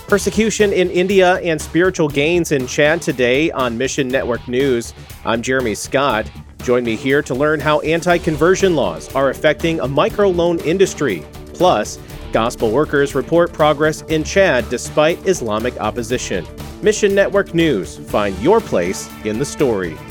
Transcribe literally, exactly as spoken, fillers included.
Persecution in India and spiritual gains in Chad today on Mission Network News. I'm Jeremy Scott. Join me here to learn how anti-conversion laws are affecting a microloan industry. Plus, gospel workers report progress in Chad despite Islamic opposition. Mission Network News. Find your place in the story.